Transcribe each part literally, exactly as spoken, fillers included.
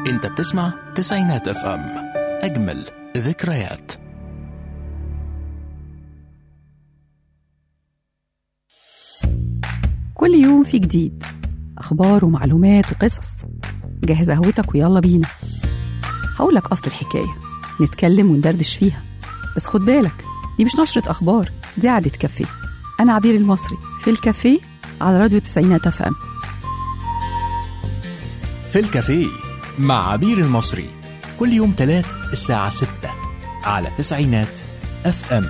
انت بتسمع تسعينات اف ام، اجمل ذكريات. كل يوم في جديد، أخبار ومعلومات وقصص. جهز قهوتك ويلا بينا. هقولك أصل الحكاية، نتكلم وندردش فيها، بس خد بالك دي مش نشرة أخبار، دي قعدة كافيه. أنا عبير المصري في الكافيه على راديو تسعينات اف ام. في الكافيه مع عبير المصري كل يوم تلات الساعة ستة على تسعينات اف ام.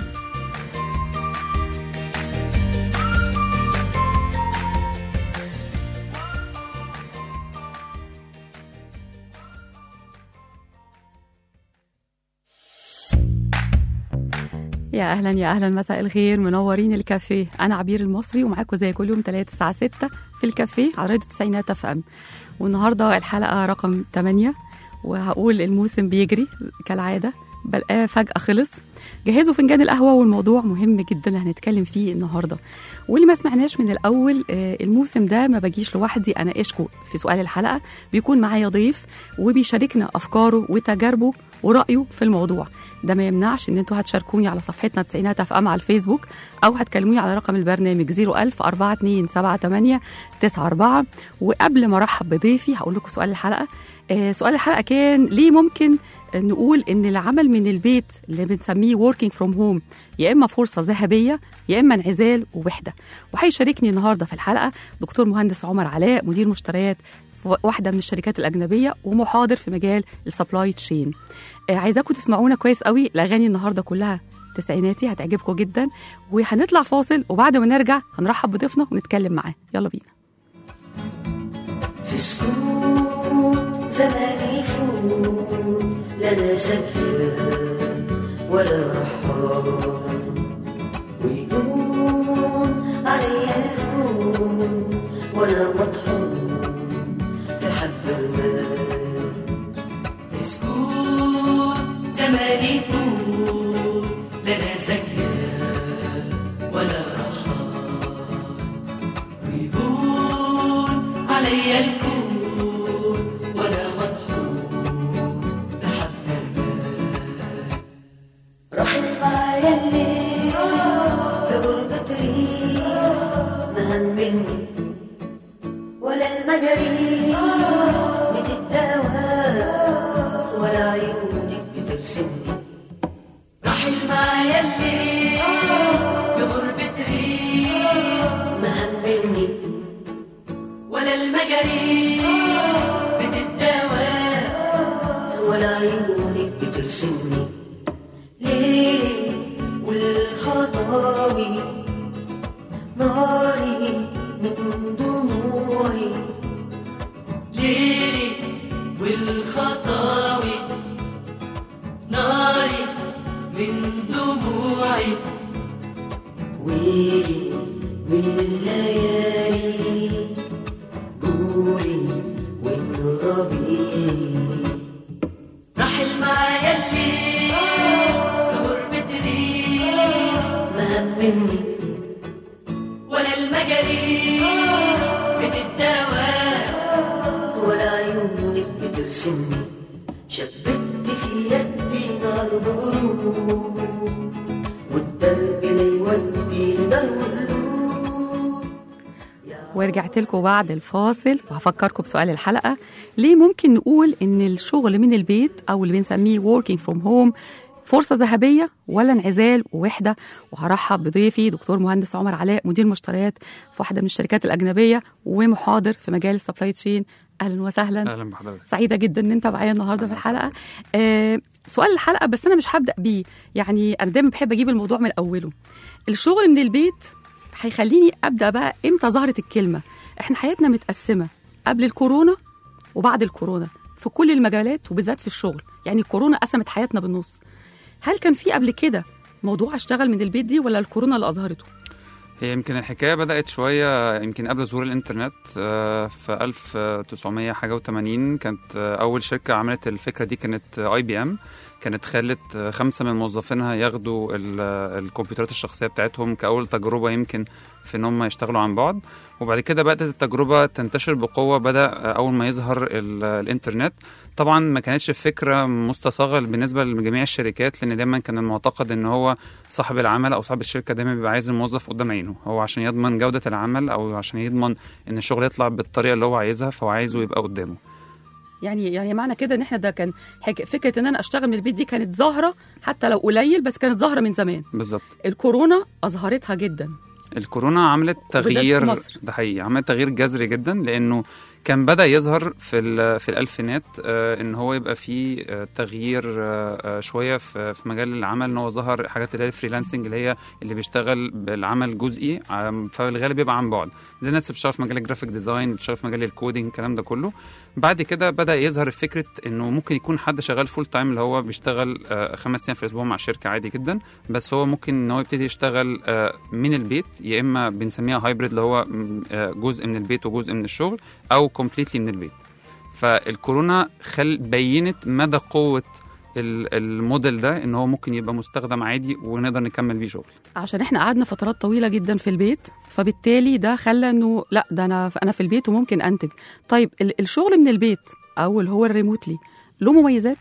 يا أهلا يا أهلا، مساء الخير، منورين الكافيه. أنا عبير المصري ومعاكم زي كل يوم تلات الساعة ستة في الكافيه على راديو تسعينات اف ام. والنهاردة الحلقة رقم ثمانية، وهقول الموسم بيجري كالعادة، بلقاه فجأة خلص. جهزوا فنجان القهوة والموضوع مهم جدا اللي هنتكلم فيه النهاردة. واللي ما سمعناش من الأول، الموسم ده ما بجيش لوحدي أناقشكم في سؤال الحلقة، بيكون معايا ضيف وبيشاركنا أفكاره وتجاربه ورأيه في الموضوع. ده ما يمنعش ان انتوا هتشاركوني على صفحتنا تسعينات اف ام على الفيسبوك، او هتكلموني على رقم البرنامج صفر ألف أربعة اتنين سبعة تمانية تسعة أربعة. وقبل ما ارحب بضيفي هقول لكم سؤال الحلقة. آه سؤال الحلقة كان ليه ممكن نقول ان العمل من البيت اللي بنسميه working from home يا اما فرصة ذهبية يا اما انعزال ووحدة. وهيشاركني النهارده في الحلقة دكتور مهندس عمر علاء، مدير مشتريات في واحدة من الشركات الأجنبية ومحاضر في مجال السبلاي تشين. آه عايزاكم تسمعونا كويس قوي، الأغاني النهاردة كلها تسعيناتي هتعجبكم جدا. وهنطلع فاصل وبعد ما نرجع هنرحب بضيفنا ونتكلم معاه. يلا بينا. في سكوت زمان يفوت، لا انا سكر ولا رحال، ويقوم عليا الكون وانا مطحون في حب المال. في سكوت زمان يفوت، لا انا سكر ولا رحال، ويهون عليا الكون وانا مطحون بحب المال. راحت معايا الليل في غربة ريح، ما همني ولا المجاري بتتداوى ولا عيونك بترسمني. رحل معايا الليل بغربة ريح، ما همني ولا المجاري بتتداوى ولا عيونك بترسمني. ليلي والخطاوي ناري من دموعي، ليلي والخطاوي ناري من دموعي، ويلي من الليالي قولي وانربي. رحل معايا الليل بغربة ريح، ما همني ولا المجاري بتتداوى ولا عيونك بترسمني. شبكت في يدي نار بغروب، والدرب ليودي لدار القلوب. ورجعت لكم بعد الفاصل وهفكركم بسؤال الحلقة. ليه ممكن نقول إن الشغل من البيت أو اللي بنسميه working from home فرصة ذهبية ولا انعزال ووحدة؟ وهرحب بضيفي دكتور مهندس عمر علاء، مدير مشتريات في واحدة من الشركات الأجنبية ومحاضر في مجال السبلاي تشين. أهلا وسهلا. اهلا بحضرتك. سعيدة جدا إن أنت معايا النهاردة في الحلقة. آه سؤال الحلقة، بس أنا مش هبدأ بيه، يعني أنا دايما بحب أجيب الموضوع من أوله. الشغل من البيت هيخليني أبدأ بقى إمتى ظهرت الكلمة. إحنا حياتنا متقسمة قبل الكورونا وبعد الكورونا في كل المجالات وبالذات في الشغل. يعني الكورونا قسمت حياتنا بالنص. هل كان في قبل كده موضوع اشتغل من البيت دي ولا الكورونا اللي أظهرته؟ هي يمكن الحكاية بدأت شوية يمكن قبل ظهور الإنترنت في ألف وتسعمية حاجة وتمانين. كانت أول شركة عملت الفكرة دي كانت آي بي إم. كانت خلت خمسة من موظفينها ياخدوا ال- الكمبيوترات الشخصية بتاعتهم كأول تجربة يمكن في ان هم يشتغلوا عن بعد. وبعد كده بدأت التجربة تنتشر بقوة، بدأ أول ما يظهر ال- الإنترنت. طبعا ما كانتش فكرة مستصاغة بالنسبة لجميع الشركات، لأن دايما كان المعتقد ان هو صاحب العمل أو صاحب الشركة دايما بيبقى عايز الموظف قدام عينه، هو عشان يضمن جودة العمل أو عشان يضمن ان الشغل يطلع بالطريقة اللي هو عايزها، فهو عايزه يبقى قدامه. يعني يعني معنى كده ان احنا ده كان حك... فكره ان انا اشتغل من البيت دي كانت ظاهره حتى لو قليل، بس كانت ظاهره من زمان. بالظبط. الكورونا اظهرتها جدا. الكورونا عملت وبالذات في تغيير، مصر. ده حقيقي عملت تغيير جذري جدا، لانه كان بدأ يظهر في ال- في الألفينات آه، ان هو يبقى فيه آه، تغيير آه، آه، شويه في في مجال العمل، ان هو ظهر حاجات اللي هي الفريلانسنج، اللي هي اللي بيشتغل بالعمل جزئي، آم، فالغالب بيبقى عن بعد، زي الناس اللي بتشتغل في مجال الجرافيك ديزاين، بتشتغل في مجال الكودينج، الكلام ده كله. بعد كده بدأ يظهر فكره انه ممكن يكون حد شغال فول تايم، اللي هو بيشتغل آه، خمس ايام في الاسبوع مع شركه عادي جدا، بس هو ممكن ان هو يبتدي يشتغل آه، من البيت، يا اما بنسميها هايبريد اللي هو م، آه، جزء من البيت وجزء من الشغل، او كومبليتلي من البيت. فالكورونا خل بينت مدى قوة ال- الموديل ده، ان هو ممكن يبقى مستخدم عادي ونقدر نكمل بيه شغل. عشان احنا قعدنا فترات طويله جدا في البيت، فبالتالي ده خلى انه لا، ده انا انا في البيت وممكن انتج. طيب ال- الشغل من البيت او اللي هو الريموتلي له مميزات؟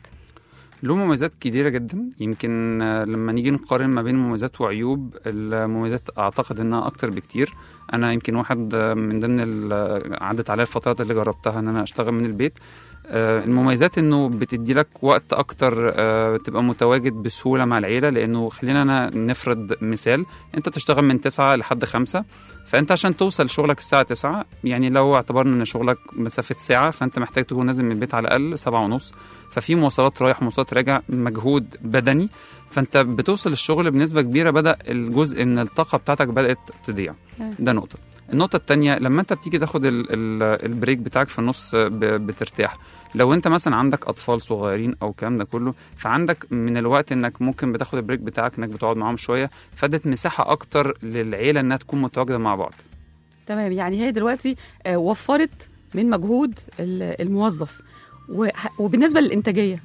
له مميزات كتيرة جدا. يمكن آه، لما نيجي نقارن ما بين مميزات وعيوب، المميزات أعتقد إنها أكتر بكتير. أنا يمكن واحد آه، من ضمن ال- آه، عدت عليا الفترات اللي جربتها إن أنا أشتغل من البيت. آه، المميزات إنه بتدي لك وقت أكتر، آه، تبقى متواجد بسهولة مع العيلة، لأنه خلينا أنا نفرض مثال، أنت تشتغل من تسعة لحد خمسة، فأنت عشان توصل شغلك الساعة تسعة، يعني لو اعتبرنا إن شغلك مسافة ساعة، فأنت محتاج تكون نازل من البيت على الأقل سبعة ونص، ففي مواصلات رايح ومواصلات راجع، مجهود بدني، فانت بتوصل الشغل بنسبه كبيره بدا الجزء من الطاقه بتاعتك بدات تضيع. ده نقطه. النقطه الثانيه، لما انت بتيجي تاخد ال- ال- البريك بتاعك في النص ب- بترتاح. لو انت مثلا عندك اطفال صغيرين او الكلام ده كله، فعندك من الوقت انك ممكن بتاخد البريك بتاعك انك بتقعد معاهم شويه، فادت مساحه اكتر للعيله انها تكون متواجده مع بعض. تمام. يعني هي دلوقتي آه، وفرت من مجهود ال- الموظف. وح- وبالنسبه للانتاجيه،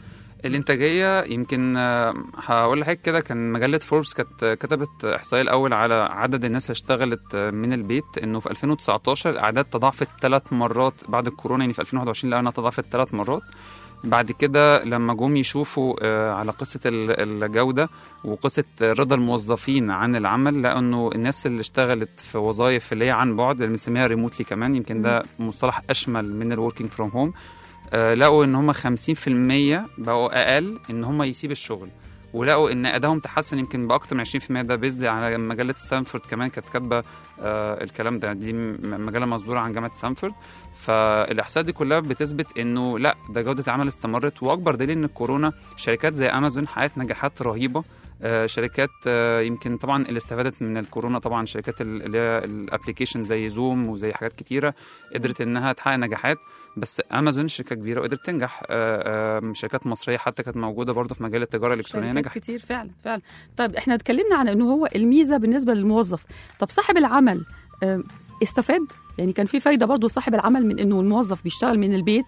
الانتاجيه يمكن آه، هقول لحضرتك كده، كان مجله فوربس كانت كتبت احصائيه الاول على عدد الناس اللي اشتغلت آه، من البيت، انه في ألفين وتسعتاشر الاعداد تضاعفت ثلاث مرات بعد الكورونا، يعني في ألفين وواحد وعشرين لقوا انها تضاعفت ثلاث مرات. بعد كده لما جم يشوفوا آه، على قصه ال- الجوده وقصه رضا الموظفين عن العمل، لقوا انه الناس اللي اشتغلت في وظائف اللي هي عن بعد، اللي بنسميها ريموتلي كمان، يمكن ده مصطلح اشمل من الوركينج فروم هوم، آه، لقوا ان هم خمسين في المية بقوا اقل ان هم يسيب الشغل، ولقوا ان ادائهم تحسن يمكن باكتر من عشرين في المية. ده بيزد على مجله ستانفورد كمان كانت كاتبه آه الكلام ده، دي م- مجله مصدوره عن جامعه ستانفورد. فالاحصائيات دي كلها بتثبت انه لا، ده جوده العمل استمرت. واكبر دليل ان الكورونا شركات زي امازون حققت نجاحات رهيبه. آه شركات آه يمكن طبعا اللي استفادت من الكورونا، طبعا شركات ال- اللي هي الابلكيشن زي زوم وزي حاجات كتيره قدرت انها تحقق نجاحات. بس امازون شركه كبيره وقدرت تنجح. آه آه شركات مصريه حتى كانت موجوده برضه في مجال التجاره الالكترونيه شركات نجحت. كتير فعلا فعلا. طيب احنا اتكلمنا عن انه هو الميزه بالنسبه للموظف. طب صاحب العمل آه، استفاد؟ يعني كان في فايده برضه لصاحب العمل من انه الموظف بيشتغل من البيت؟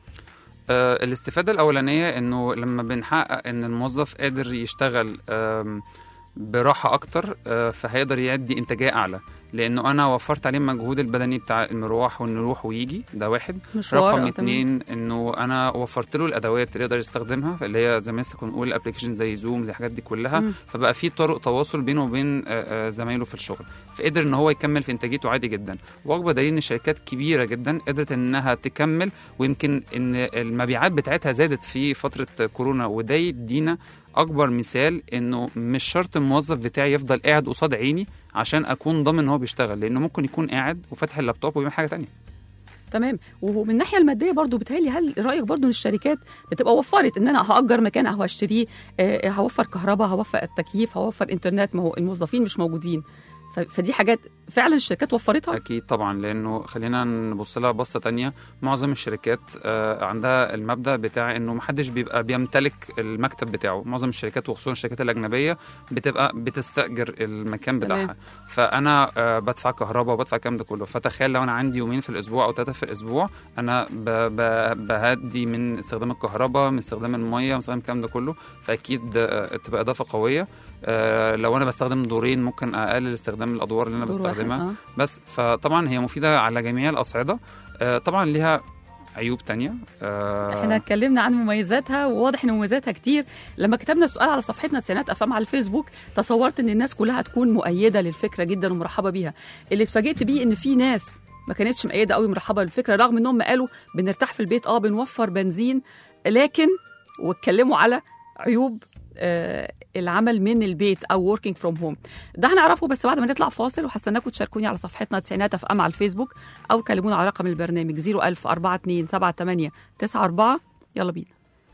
آه، الاستفادة الأولانية إنه لما بنحقق إن الموظف قادر يشتغل آم، براحة أكتر، آه، فهيقدر يدي إنتاجية أعلى، لأنه أنا وفرت عليه المجهود البدني بتاع المروح وإنه يروح ويجي، ده واحد. مشوار. رقم آه، تمام. اتنين، إنه أنا وفرت له الأدوات اللي يقدر يستخدمها، اللي هي زي ما لسه كنا بنقول الأبلكيشن زي زوم، زي الحاجات دي كلها. مم. فبقى في طرق تواصل بينه وبين آه، آه، زمايله في الشغل، فقدر إن هو يكمل في إنتاجيته عادي جدا. وأكبر دليل إن شركات كبيرة جدا قدرت إنها تكمل، ويمكن إن المبيعات بتاعتها زادت في فترة كورونا. وده يدينا اكبر مثال انه مش شرط الموظف بتاعي يفضل قاعد قصاد عيني عشان اكون ضامن ان هو بيشتغل، لانه ممكن يكون قاعد وفاتح اللابتوب وبيعمل حاجه تانية. تمام. ومن الناحيه الماديه برضو بتهيألي، هل رايك برضو ان الشركات بتبقى وفرت ان انا هاجر مكان او هشتريه، آه، هوفر كهرباء، هوفر التكييف، هوفر انترنت، ما هو الموظفين مش موجودين، ف- فدي حاجات فعلا الشركات وفرتها. اكيد طبعا، لانه خلينا نبص لها بصه تانية. معظم الشركات آه، عندها المبدا بتاع انه محدش بيبقى بيمتلك المكتب بتاعه. معظم الشركات وخصوصا الشركات الاجنبيه بتبقى بتستاجر المكان تمام. بتاعها. فانا آه، بدفع كهرباء وبدفع الكلام ده كله. فتخيل لو انا عندي يومين في الاسبوع او ثلاثه في الاسبوع، انا ب- ب- بهدي من استخدام الكهرباء، من استخدام الميه، من استخدام الكلام ده كله. فاكيد آه، تبقى اضافه قويه. آه، لو انا بستخدم دورين ممكن اقلل استخدام الادوار اللي انا دور واحد، بستخدمها. آه. بس فطبعا هي مفيده على جميع الاصعده. آه، طبعا ليها عيوب تانية. آه، احنا اتكلمنا عن مميزاتها، وواضح ان مميزاتها كتير. لما كتبنا السؤال على صفحتنا تسعينات اف ام على الفيسبوك، تصورت ان الناس كلها هتكون مؤيده للفكره جدا ومرحبه بيها. اللي اتفاجئت بيه ان في ناس ما كانتش مؤيده قوي مرحبه بالفكره، رغم انهم قالوا بنرتاح في البيت، اه بنوفر بنزين، لكن واتكلموا على عيوب آه العمل من البيت او working from home. ده هنعرفه بس بعد ما نطلع فاصل، وهستناكم تشاركوني على صفحتنا تسعينات اف ام على الفيسبوك، او كلمونا على رقم البرنامج صفر ألف أربعة اتنين سبعة تمانية تسعة أربعة. يلا بينا.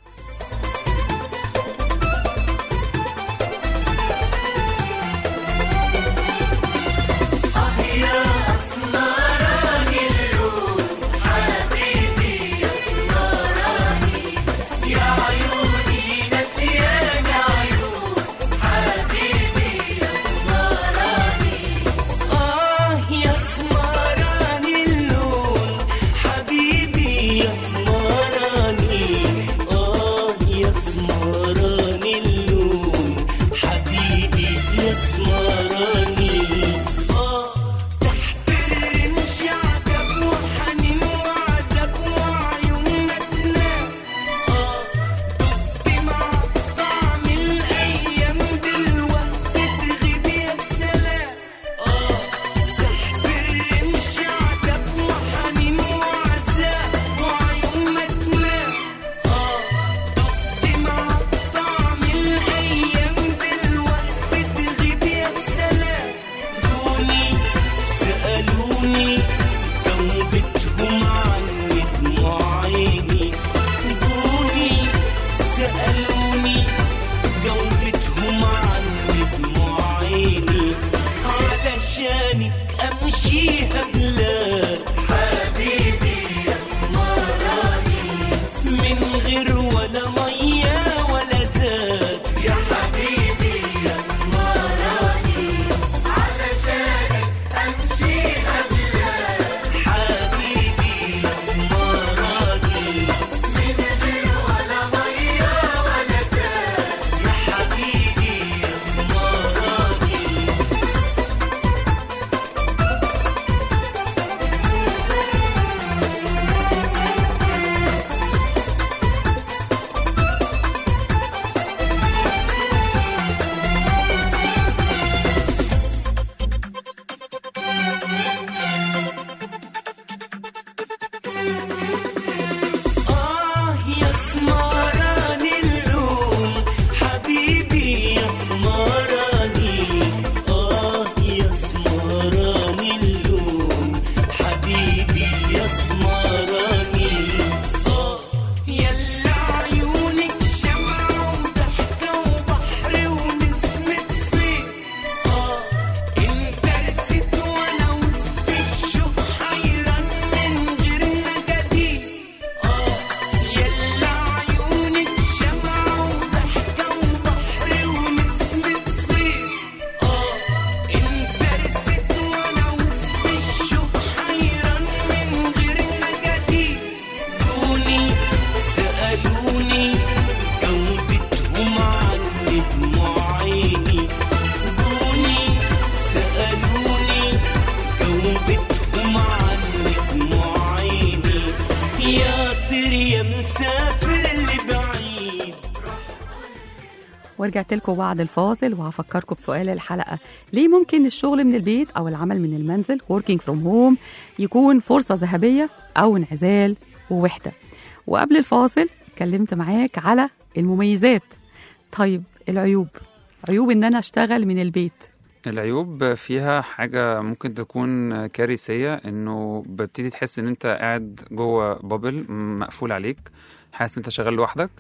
ورجعت لكم بعد الفاصل، وهفكركم بسؤال الحلقة: ليه ممكن الشغل من البيت أو العمل من المنزل working from home يكون فرصة ذهبية أو انعزال ووحدة؟ وقبل الفاصل اتكلمت معاك على المميزات. طيب العيوب، عيوب إن أنا أشتغل من البيت. العيوب فيها حاجة ممكن تكون كارثية، انه بتبتدي تحس ان انت قاعد جوه بابل مقفول عليك، حاسس ان انت شغال لوحدك.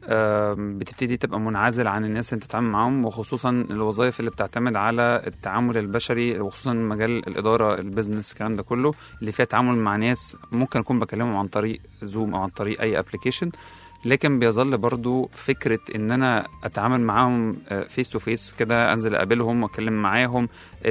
بتبتدي تبقى منعزل عن الناس اللي بتتعامل معاهم، وخصوصا الوظائف اللي بتعتمد على التعامل البشري، وخصوصا مجال الإدارة، البيزنس، الكلام ده كله اللي فيها تعامل مع ناس ممكن أكون بكلمهم عن طريق زوم أو عن طريق أي ابليكيشن، لكن بيظل برضو فكرة ان انا اتعامل معاهم فيس تو فيس كده، انزل اقابلهم واتكلم معاهم،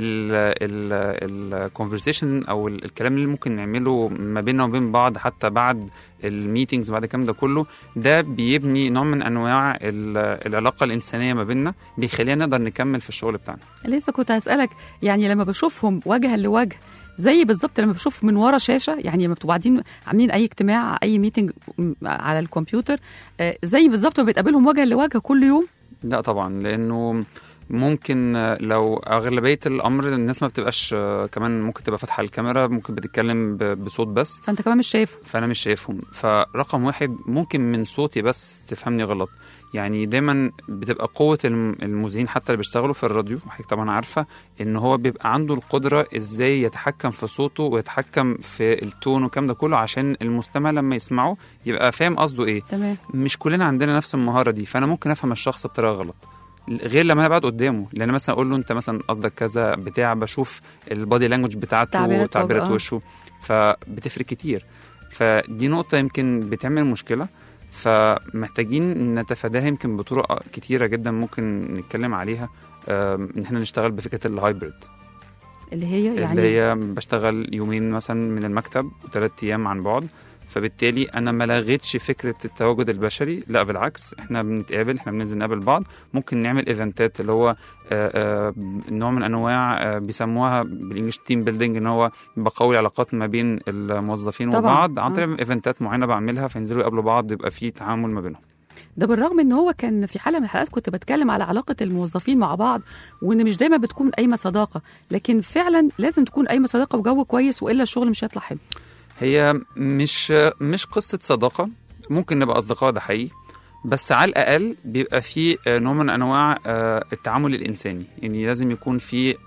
الكونفرسيشن او الكلام اللي ممكن نعمله ما بيننا وبين بعض حتى بعد الميتينجز، بعد الكلام ده كله، ده بيبني نوع من انواع العلاقة الانسانية ما بيننا، بيخلينا نقدر نكمل في الشغل بتاعنا. لسه كنت هسألك، يعني لما بشوفهم وجها لوجه زي بالظبط لما بشوف من ورا شاشه، يعني لما بتبقوا قاعدين عاملين اي اجتماع اي ميتنج على الكمبيوتر، زي بالظبط ما بتقابلهم وجها لوجه كل يوم؟ لا طبعا، لانه ممكن لو اغلبيه الامر الناس ما بتبقاش كمان ممكن تبقى فاتحه الكاميرا، ممكن بتتكلم بصوت بس، فانت كمان مش شايفه، فانا مش شايفهم. فرقم واحد ممكن من صوتي بس تفهمني غلط. يعني دايما بتبقى قوة المذيعين حتى اللي بيشتغلوا في الراديو، وحضرتك طبعا عارفة ان هو بيبقى عنده القدرة ازاي يتحكم في صوته ويتحكم في التون والكلام ده كله، عشان المستمع لما يسمعه يبقى فاهم قصده ايه. تمام. مش كلنا عندنا نفس المهارة دي، فانا ممكن افهم الشخص بطريقة غلط غير لما انا بقعد قدامه، لان مثلا اقول له انت مثلا قصدك كذا بتاع، بشوف البادي لانجوج بتاعته وتعبيرات وشه، فبتفرق كتير. فدي نقطة يمكن بتعمل مشكلة، فمحتاجين نتفاداها يمكن بطرق كتيرة جدا ممكن نتكلم عليها. ان احنا نشتغل بفكرة الهايبرد، اللي هي يعني اللي هي بشتغل يومين مثلا من المكتب وثلاث ايام عن بعد، فبالتالي انا ما لغيتش فكره التواجد البشري، لا بالعكس، احنا بنتقابل، احنا بننزل نقابل بعض، ممكن نعمل ايفنتات اللي هو آآ آآ نوع من انواع بيسموها بالانجلش تيم بيلدينج، ان هو بقوي العلاقات ما بين الموظفين طبعا وبعض عن طريق ايفنتات معينه بعملها، فينزلوا يقابلوا بعض، يبقى في تعامل ما بينهم. ده بالرغم ان هو كان في حلقه من الحلقات كنت بتكلم على علاقه الموظفين مع بعض، وان مش دايما بتكون قايمه صداقه، لكن فعلا لازم تكون قايمه صداقه وجو كويس، والا الشغل مش هيطلع حلو. هي مش مش قصة صداقة، ممكن نبقى أصدقاء، ده حقيقي، بس على الأقل بيبقى في نوع من أنواع التعامل الإنساني، يعني لازم يكون في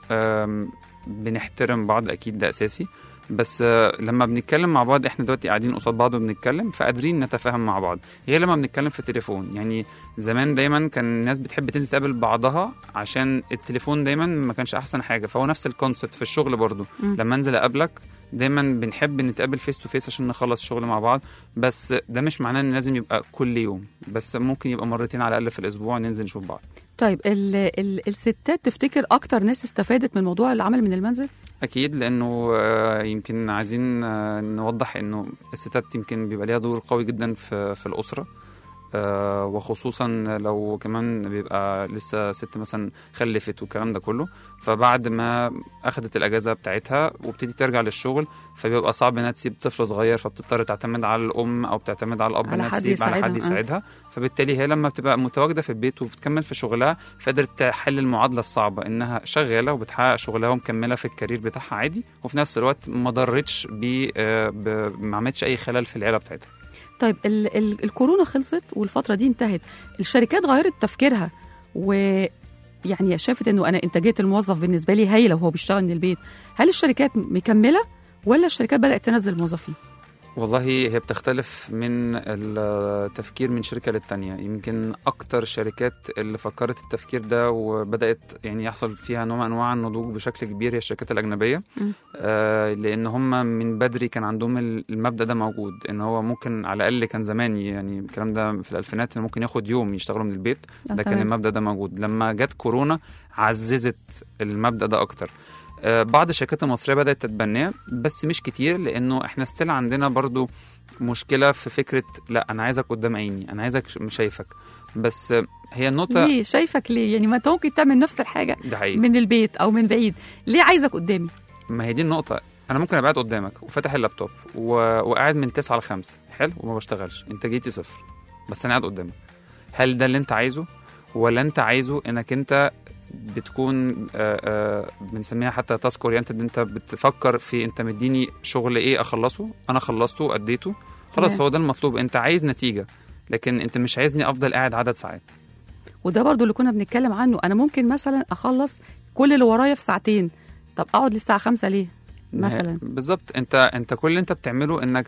بنحترم بعض، أكيد ده أساسي، بس لما بنتكلم مع بعض احنا دلوقتي قاعدين قصاد بعض وبنتكلم، فقادرين نتفاهم مع بعض، غير لما بنتكلم في التليفون. يعني زمان دايما كان الناس بتحب تنزل تقابل بعضها عشان التليفون دايما ما كانش احسن حاجه، فهو نفس الكونسبت في الشغل برضو. م. لما انزل اقابلك دايما بنحب نتقابل فيس تو فيس عشان نخلص الشغل مع بعض، بس ده مش معناه ان لازم يبقى كل يوم، بس ممكن يبقى مرتين على الاقل في الاسبوع ننزل نشوف بعض. طيب ال ال الستات تفتكر اكتر ناس استفادت من موضوع العمل من المنزل؟ اكيد، لانه يمكن عايزين نوضح انه الستات يمكن بيبقى ليها دور قوي جدا في في الاسره، آه وخصوصا لو كمان بيبقى لسه ست مثلا خلفت والكلام ده كله، فبعد ما اخذت الاجازه بتاعتها وبتدي ترجع للشغل، فبيبقى صعب انها تسيب طفل صغير، فبتضطر تعتمد على الام او بتعتمد على الاب انها تسيب على حد يساعدها. فبالتالي هي لما بتبقى متواجده في البيت وبتكمل في شغلها، فقدرت تحل المعادله الصعبه انها شغاله وبتحقق شغلها ومكمله في الكارير بتاعها عادي، وفي نفس الوقت ما ضرتش ب ما عملتش اي خلل في العيله بتاعتها. طيب ال ال الكورونا خلصت والفترة دي انتهت، الشركات غيرت تفكيرها، ويعني شافت انه انا انتاجية الموظف بالنسبة لي هايلة وهو بيشتغل من البيت. هل الشركات مكملة ولا الشركات بدأت تنزل موظفين؟ والله هي بتختلف من التفكير من شركة للتانية. يمكن أكتر شركات اللي فكرت التفكير ده وبدأت يعني يحصل فيها نوع من أنواع النضوج بشكل كبير هي الشركات الأجنبية، آه لأن هم من بدري كان عندهم المبدأ ده موجود، إن هو ممكن على الأقل كان زمان، يعني الكلام ده في الألفينات إن ممكن ياخد يوم يشتغلوا من البيت، ده كان المبدأ ده موجود. لما جت كورونا عززت المبدأ ده أكتر. بعض الشركات المصرية بدأت تتبناه بس مش كتير، لأنه إحنا ستيل عندنا برضو مشكلة في فكرة لا أنا عايزك قدام عيني، أنا عايزك مش شايفك. بس هي النقطة ليه شايفك ليه؟ يعني ما أنت ممكن تعمل نفس الحاجة من البيت أو من بعيد، ليه عايزك قدامي؟ ما هي دي النقطة. أنا ممكن أبقى قاعد قدامك وفاتح اللابتوب و... وقاعد من تسعة لخمسة حلو وما بشتغلش، إنتاجيتي صفر، بس أنا قاعد قدامك. هل ده اللي أنت عايزه؟ ولا أنت عايزه إنك أنت بتكون آآ آآ بنسميها حتى تاسك اورينتد، انت بتفكر في انت مديني شغل ايه اخلصه، انا خلصته واديته خلاص، هو ده المطلوب. انت عايز نتيجة، لكن انت مش عايزني افضل قاعد عدد ساعات. وده برضو اللي كنا بنتكلم عنه، انا ممكن مثلا اخلص كل اللي ورايا في ساعتين، طب اقعد للساعة خمسة ليه مثلا؟ بالظبط. انت انت كل اللي انت بتعمله انك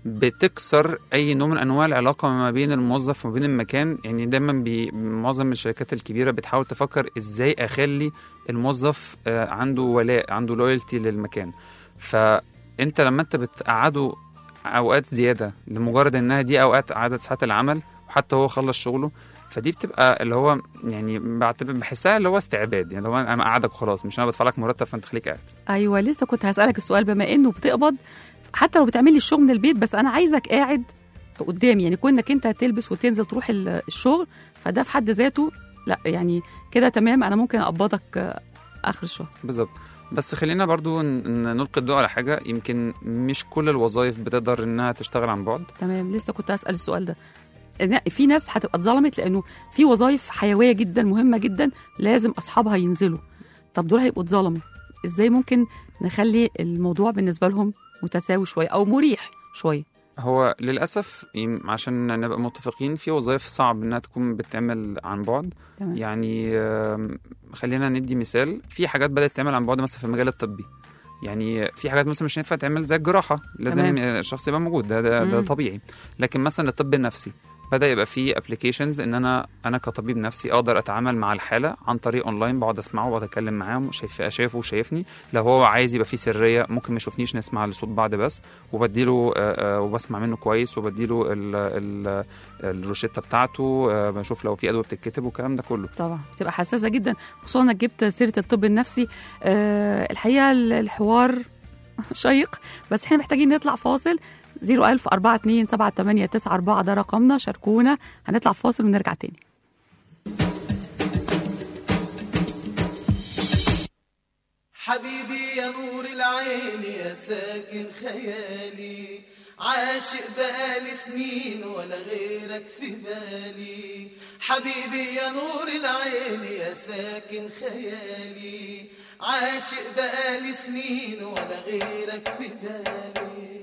بتكسر اي نوع من انواع العلاقه ما بين الموظف وما بين المكان. يعني دايما بي- معظم الشركات الكبيره بتحاول تفكر ازاي اخلي الموظف آه، عنده ولاء، عنده لويالتي للمكان. فانت لما انت بتقعده اوقات زياده لمجرد انها دي اوقات عدد ساعات العمل وحتى هو خلص شغله، فدي بتبقى اللي هو يعني بعتبر بحسها اللي هو استعباد. يعني اللي هو انا قاعدك خلاص، مش انا بدفع لك مرتب فانت خليك قاعد. ايوه لسه كنت هسالك السؤال، بما انه بتقبض حتى لو بتعمل لي الشغل من البيت، بس انا عايزك قاعد قدامي، يعني كونك انت هتلبس وتنزل تروح ال- الشغل، فده في حد ذاته لا يعني كده تمام، انا ممكن اقبضك آه، اخر الشهر. بالظبط. بس خلينا برضو ن- ن- نلقي الضوء على حاجه، يمكن مش كل الوظائف بتقدر انها تشتغل عن بعد. تمام، لسه كنت اسال السؤال ده. إن في ناس هتبقى اتظلمت لانه في وظائف حيويه جدا مهمه جدا لازم اصحابها ينزلوا، طب دول هيبقوا اتظلموا ازاي؟ ممكن نخلي الموضوع بالنسبه لهم متساوي شويه او مريح شويه؟ هو للاسف يم- عشان نبقى متفقين، في وظائف صعب انها تكون بتتعمل عن بعد. تمام. يعني آم، خلينا ندي مثال، في حاجات بدات تعمل عن بعد مثلا في المجال الطبي. يعني في حاجات مثلا مش هينفع تعمل زي الجراحه، لازم تمام. الشخص يبقى موجود، ده ده, ده مم. طبيعي. لكن مثلا الطب النفسي بدا يبقى فيه ابلكيشنز ان انا انا كطبيب نفسي اقدر اتعامل مع الحاله عن طريق اونلاين، بقعد اسمعه وبقعد اتكلم معاه، شايف شايفه وشايفني. لو هو عايز يبقى فيه سريه ممكن ما يشوفنيش، نسمع لصوت بعض بس، وبديله آه، آه، وبسمع منه كويس، وبديله ال- ال- الروشته بتاعته، آه، بشوف لو في ادويه بتتكتب والكلام ده كله. طبعا بتبقى حساسه جدا، خصوصا انك جبت سيره الطب النفسي. أه الحقيقه ال- الحوار شيق، بس احنا محتاجين نطلع فاصل. صفر ألف أربعة اتنين سبعة تمانية تسعة أربعة ده رقمنا، شاركونا. هنطلع فاصل ونرجع تاني. حبيبي يا نور العين يا ساكن خيالي، عاشق بقالي سنين ولا غيرك في بالي. حبيبي يا نور العين يا ساكن خيالي، عاشق بقالي سنين ولا غيرك في بالي.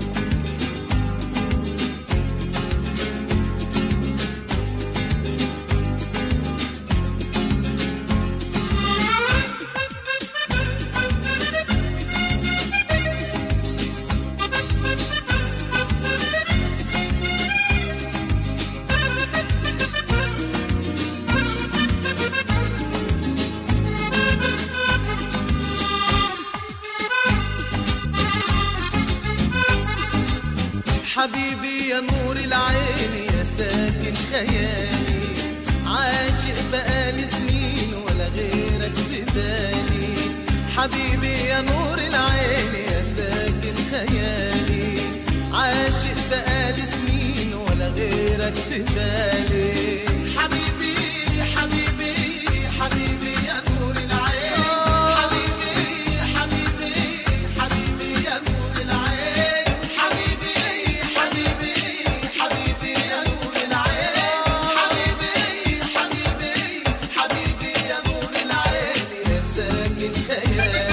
حبيبي يا نور العين يا ساكن خيالي، عاشق بقالي سنين ولا غيرك في بالي. حبيبي يا نور العين يا ساكن خيالي، عاشق بقالي سنين ولا غيرك في بالي. حبيبي حبيبي حبيبي يا نور العين، حبيبي حبيبي حبيبي يا نور العين، حبيبي حبيبي حبيبي يا نور العين، حبيبي حبيبي حبيبي يا نور العين يا ساكن خيالي.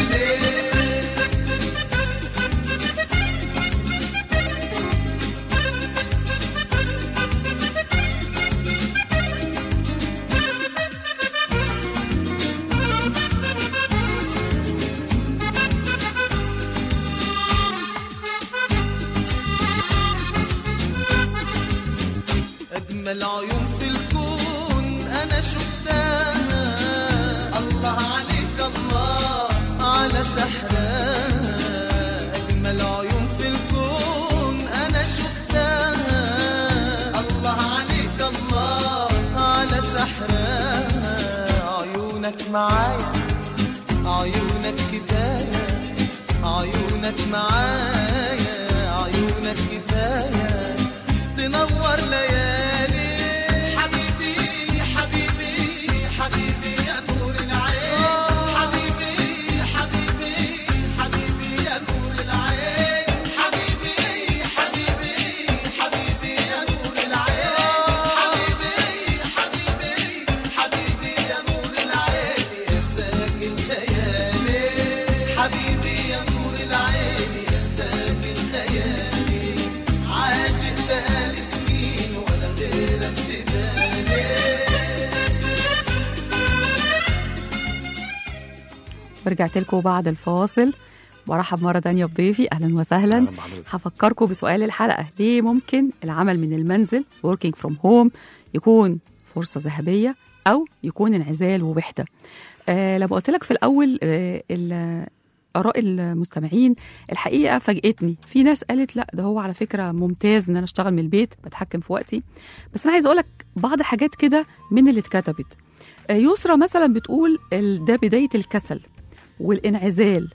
أجمل عيون في الكون أنا شفتها، الله عليك الله على سحرها. أجمل عيون في الكون أنا شفتها، الله عليك الله على سحرها. عيونك معايا عيونك كفاية، عيونك معايا عيونك كفاية تنور ليالي. حبيبي حبيبي حبيبي يا نور العين، حبيبي حبيبي حبيبي يا نور العين، حبيبي حبيبي حبيبي يا نور العين، حبيبي حبيبي حبيبي يا نور العين يا ساكن خيالي. حبيبي يا نور العين يا ساكن خيالي، عاشق بقالي سنين ولا غيرك في بالي. ورجعت لكم بعد الفاصل برحب مرة تانية بضيفي. أهلا وسهلا. أهلاً بحضرتك. هفكركم بسؤال الحلقة: ليه ممكن العمل من المنزل working from home يكون فرصة ذهبية أو يكون انعزال ووحدة؟ آه لما قلت لك في الأول آه آراء المستمعين الحقيقة فاجئتني. في ناس قالت لا ده هو على فكرة ممتاز إن أنا أشتغل من البيت، بتحكم في وقتي. بس أنا عايز أقولك بعض حاجات كده من اللي اتكتبت. آه يسرى مثلا بتقول ده بداية الكسل والانعزال،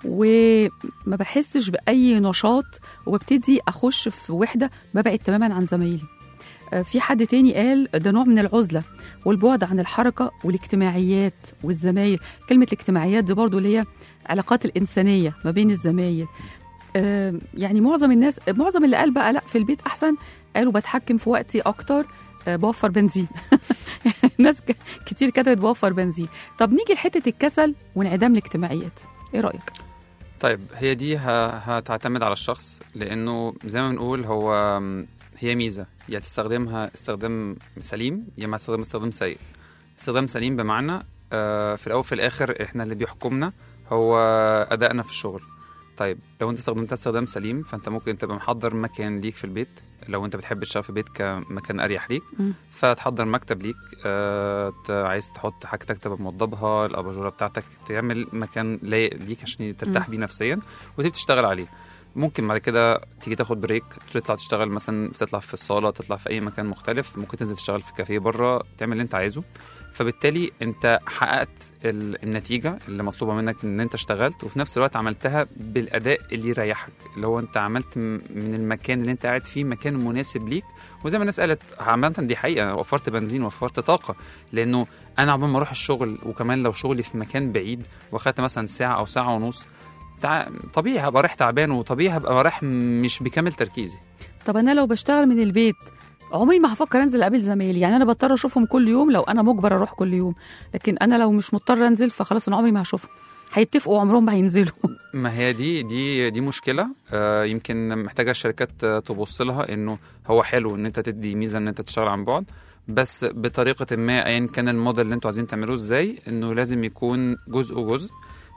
وما بحسش بأي نشاط، وببتدي أخش في وحدة، ببعد تماما عن زمايلي. في حد تاني قال ده نوع من العزلة والبعد عن الحركة والاجتماعيات والزمايل. كلمة الاجتماعيات دي برضو اللي هي علاقات الإنسانية ما بين الزمايل. يعني معظم الناس، معظم اللي قال بقى لا في البيت أحسن، قالوا بتحكم في وقتي أكتر، بوفر بنزين. ناس كتير كتبت بوفر بنزين. طب نيجي لحتة الكسل وانعدام الاجتماعيات، ايه رأيك؟ طيب هي دي هتعتمد على الشخص، لأنه زي ما بنقول هو هي ميزة، يا تستخدمها استخدام سليم يا ما تستخدم استخدام سيء. استخدام سليم بمعنى آه في الأول في الآخر إحنا اللي بيحكمنا هو أدائنا في الشغل. طيب لو أنت استخدمتها استخدام سليم فأنت ممكن تبقى محضر مكان ليك في البيت، لو أنت بتحب تشتغل في البيت كمكان أريح ليك، م. فتحضر مكتب ليك، آه عايز تحط حاجتك تبقى موضبها، الأباجورة بتاعتك، تعمل مكان لايق ليك عشان ترتاح بيه نفسيا وتبتدي تشتغل عليه. ممكن بعد كده تيجي تاخد بريك، تطلع تشتغل مثلا، تطلع في الصالة، تطلع في أي مكان مختلف، ممكن تنزل تشتغل في كافيه بره، تعمل اللي أنت عايزه. فبالتالي أنت حققت النتيجة اللي مطلوبة منك إن أنت اشتغلت، وفي نفس الوقت عملتها بالأداء اللي يريحك، اللي هو أنت عملت من المكان اللي أنت قاعد فيه مكان مناسب ليك. وزي ما الناس قالت عامة دي حقيقة، وفرت بنزين وفرت طاقة، لأنه أنا عقبال ما أروح الشغل، وكمان لو شغلي في مكان بعيد واخدت مثلا ساعة أو ساعة ونص، طبيعي هبقى رايح تعبان، وطبيعي هبقى رايح مش بكامل تركيزي. طب أنا لو بشتغل من البيت عمري ما هفكر أنزل أقابل زمايلي، يعني أنا بضطر أشوفهم كل يوم لو أنا مجبر أروح كل يوم، لكن أنا لو مش مضطر أنزل فخلاص أنا عمري ما هشوفهم، هيتفقوا عمرهم ما هينزلوا. ما هي دي دي دي مشكلة. آه يمكن محتاجة الشركات تبص لها، إنه هو حلو إن أنت تدي ميزة إن أنت تشتغل عن بعد، بس بطريقة ما أيا كان الموديل اللي أنتوا عايزين تعملوه إزاي، إنه لازم يكون جزء وجزء.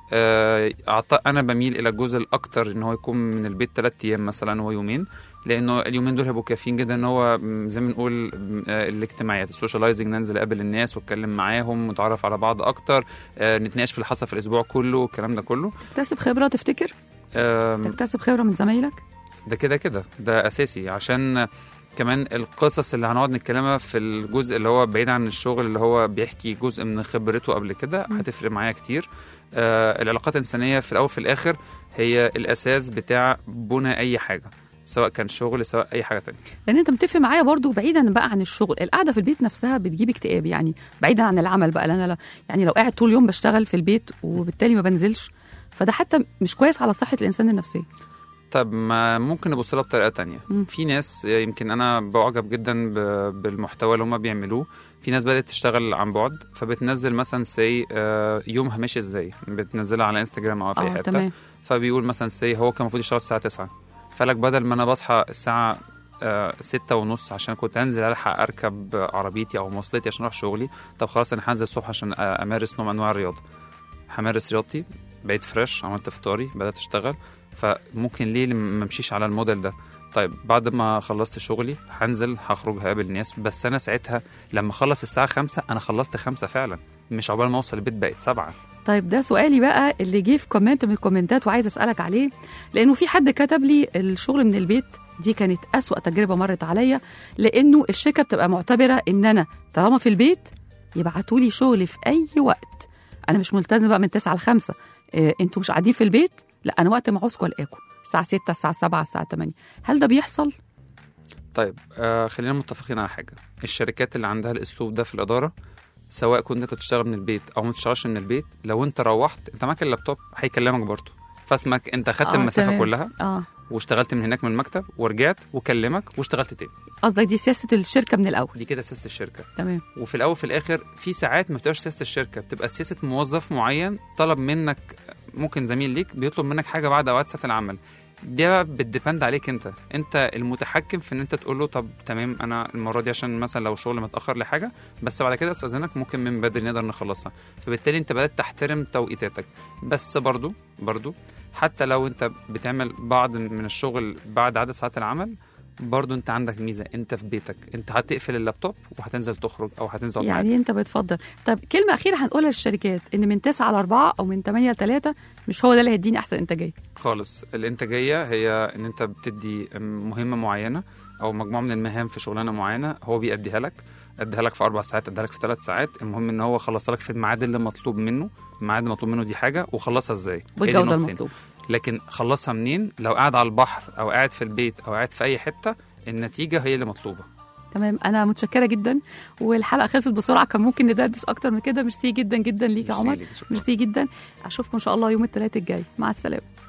أنا بميل إلى الجزء الأكتر إن هو يكون من البيت ثلاثة أيام مثلا ويومين، لأنه اليومين دول هيبقوا كافيين جدا إن هو زي ما نقول الاجتماعيات، السوشيالايزنج، ننزل أقابل الناس واتكلم معاهم ونتعرف على بعض أكتر، نتناقش في اللي حصل في الأسبوع كله والكلام ده كله. تكتسب خبرة، تفتكر؟ تكتسب خبرة من زمايلك؟ ده كده كده ده أساسي، عشان كمان القصص اللي هنقعد نتكلمها في الجزء اللي هو بعيد عن الشغل، اللي هو بيحكي جزء من خبرته قبل كده، هتفرق معايا كتير. آه العلاقات الإنسانية في الأول في الآخر هي الأساس بتاع بناء أي حاجة، سواء كان شغل سواء أي حاجة تانية. لأن أنت متفق معايا برضو، بعيدا بقى عن الشغل، القعدة في البيت نفسها بتجيب اكتئاب، يعني بعيدا عن العمل بقى، لأن أنا يعني لو قاعد طول يوم بشتغل في البيت وبالتالي ما بنزلش، فده حتى مش كويس على صحة الإنسان النفسية. طب ما ممكن نبص لها بطريقة تانية. م. في ناس يمكن أنا بعجب جدا بالمحتوى اللي هم بيعملوه، في ناس بدأت تشتغل عن بعد، فبتنزل مثلا سي يومها ماشي ازاي، بتنزلها على انستجرام أو في أي حتة، تمام. فبيقول مثلا سي هو كان المفروض يشتغل الساعة تسعة، فلك بدل ما أنا بصحى الساعة ستة ونص عشان كنت أنزل ألحق أركب عربيتي أو مواصلتي عشان أروح شغلي، طب خلاص أنا هنزل الصبح عشان أمارس نوع من أنواع الرياضة، همارس رياضتي، بقيت فريش، عملت فطاري، بدأت أشتغل. فممكن ليه ما امشيش على الموديل ده؟ طيب بعد ما خلصت شغلي هنزل هخرج هقابل ناس، بس انا ساعتها لما اخلص الساعه خمسة انا خلصت خمسة فعلا، مش عقبال ما اوصل البيت بقت سبعة. طيب ده سؤالي بقى اللي جه في كومنت من الكومنتات وعايز اسالك عليه، لانه في حد كتب لي الشغل من البيت دي كانت أسوأ تجربه مرت عليا، لانه الشركه بتبقى معتبره ان انا طالما في البيت يبعتوا لي شغل في اي وقت، انا مش ملتزم بقى من تسعة لخمسة، إيه انتوا مش قاعدين في البيت، لا أنا وقت ما عوزكم ألاقيكم الساعة ستة، الساعة سبعة، الساعة تمانية. هل ده بيحصل؟ طيب آه خلينا متفقين على حاجة، الشركات اللي عندها الأسلوب ده في الإدارة، سواء كنت أنت تشتغل من البيت أو ما تشتغلش من البيت، لو أنت روحت أنت معاك اللابتوب هيكلمك برضه، فاسمك أنت خدت آه المسافة تمام. كلها آه. واشتغلت من هناك من المكتب ورجعت وكلمك واشتغلت تاني. قصدك دي سياسة الشركة من الأول؟ دي كده سياسة الشركة، تمام. وفي الأول في الآخر في ساعات ما بتبقاش سياسة الشركة، بتبقى سياسة موظف معين طلب منك، ممكن زميل ليك بيطلب منك حاجة بعد أوقات ساعة العمل، ده بتديبند عليك انت انت المتحكم في ان انت تقول له طب تمام انا المره دي عشان مثلا لو شغل متاخر لحاجه، بس بعد كده استاذنك ممكن من بدري نقدر نخلصها، فبالتالي انت بدات تحترم توقيتاتك. بس برضو برضو حتى لو انت بتعمل بعض من الشغل بعد عدد ساعات العمل، برضو انت عندك ميزه، انت في بيتك، انت هتقفل اللابتوب وهتنزل تخرج او هتنزل تقعد يعني انت بتفضل. طب كلمه اخيره هنقولها للشركات، ان من تسعة ل أربعة او من تمانية ل ثلاثة مش هو ده اللي هيديني احسن انتاجيه خالص. الانتاجيه هي ان انت بتدي مهمه معينه او مجموعه من المهام في شغلانه معينه، هو بيأديها لك، اديها لك في اربع ساعات، اديها لك في ثلاث ساعات، المهم ان هو خلصها لك في الميعاد اللي مطلوب منه. الميعاد اللي مطلوب منه دي حاجه، وخلصها ازاي بالجوده المطلوبه. لكن خلصها منين؟ لو قاعد على البحر او قاعد في البيت او قاعد في اي حته، النتيجه هي اللي مطلوبه. تمام، انا متشكره جدا، والحلقه خلصت بسرعه، كان ممكن ندردش اكتر من كده. ميرسي جدا جدا ليك يا عمر، ميرسي جدا. اشوفكم ان شاء الله يوم الثلاثاء الجاي، مع السلامه.